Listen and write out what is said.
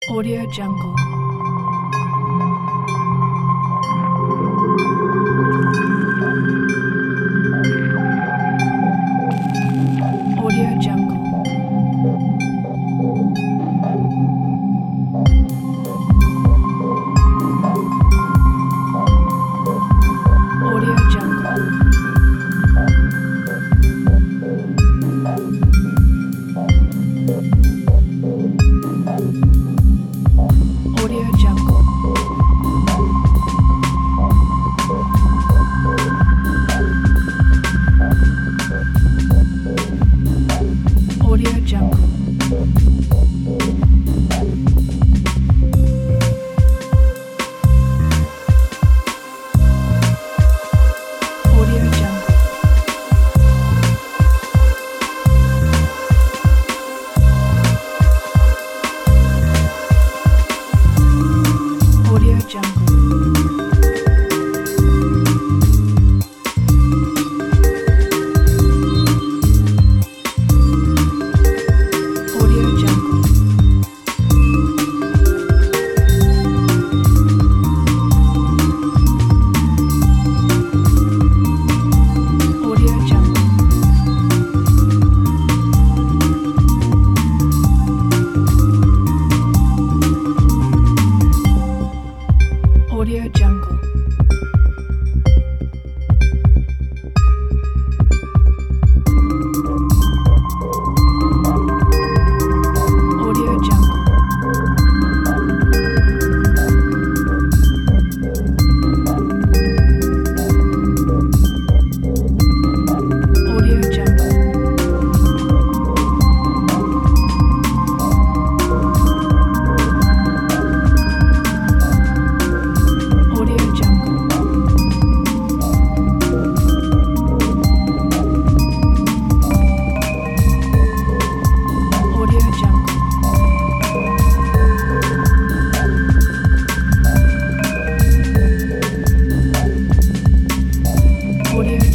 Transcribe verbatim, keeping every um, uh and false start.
Audio Jungle. Audio Jungle. Audio Jungle. Audio Jungle. Audio Jungle. Audio Jungle. Audio Jungle. Audio Jungle. Audio Jungle. Audio Jungle. Audio Jungle. Audio Jungle. Audio Jungle. Audio Jungle. Audio